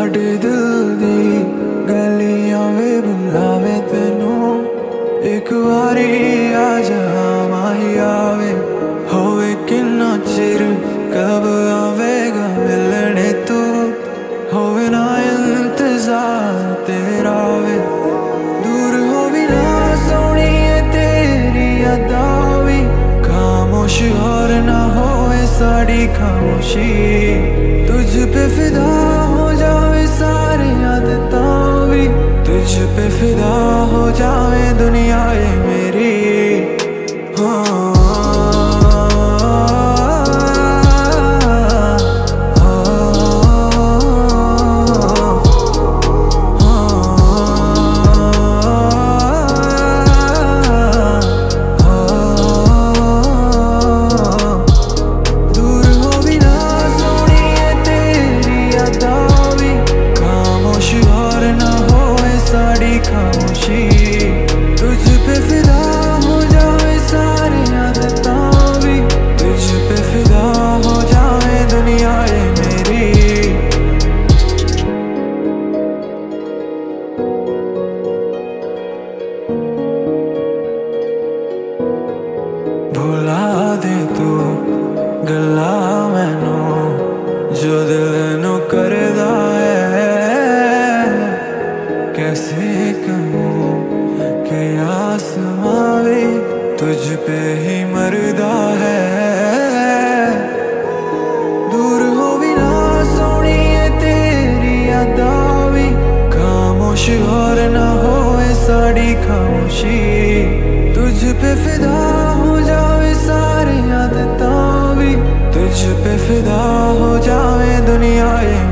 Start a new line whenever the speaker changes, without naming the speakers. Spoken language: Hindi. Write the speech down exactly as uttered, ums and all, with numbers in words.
साडे दिल दी गलियां वे बुलावे तेनू एक बारी आ जा माही आवे होवे किन्ना चिर कब आवेगा मिलने तू होवे ना इंतजार तेरा वे दूर हो भी ना सोनी तेरी अदा भी खामोश और ना होवे साड़ी खामोशी तुझ पे फिदा हो जावे सारे आदतां भी तुझ पे फिदा हो जावे दुनिया ये मेरी हाँ खामोशी तुझ पे फिदा हो जावे सारे आदतां भी तुझ पे फिदा हो जावे दुनिया ये मेरी भुला दे तू गल्ला मैनू जो दिल नू करदा है कैसे कहूँ कि आसमां भी तुझ पे ही मरदा है दूर हो भी ना सोनी तेरी अदा भी खामोश और ना होवे साड़ी खामोशी तुझ पे फिदा हो जावे सारे आदतां भी तुझ पे फिदा हो जावे दुनिया ये